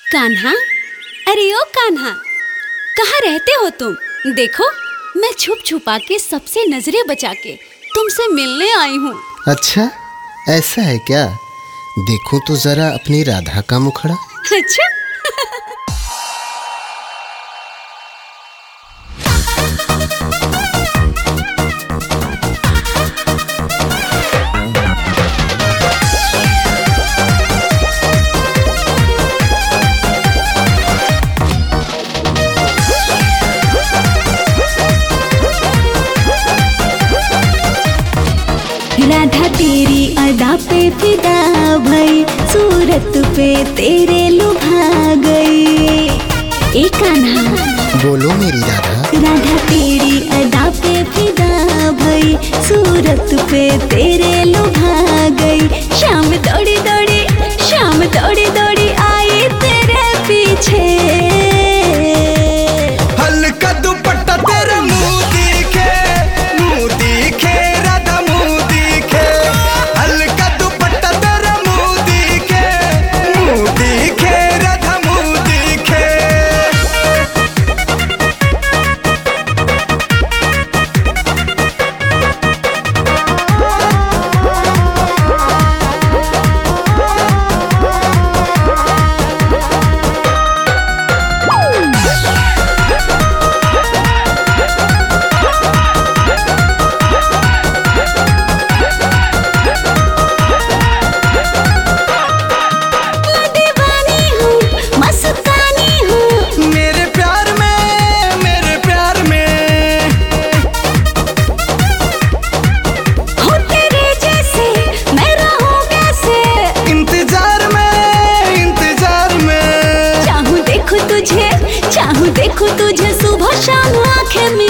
कान्हा, अरे ओ कान्हा, कहाँ रहते हो तुम? देखो, मैं छुप छुपा के सबसे नजरें बचा के तुमसे मिलने आई हूँ। अच्छा, ऐसा है क्या? देखूं तो जरा अपनी राधा का मुखड़ा। अच्छा राधा तेरी अदा पे फिदा भई, सूरत पे तेरे लुभा गई। ए कान्हा, बोलो मेरी राधा। राधा तेरी अदा पे फिदा भई, सूरत पे तेरे लुभा गई। शाम दौड़ी दौड़ी, शाम दौड़ी दौड़ी आई तेरे पीछे। हल्का दुपट्टा तेरा मुंह दिखे, मुंह दिखे राधा मुंह दिखे। हल्का दुपट्टा तेरा मुंह दिखे, मुंह दिखे राधा मुंह दिखे। चाहूं देखूं तुझे सुबह शाम आंखें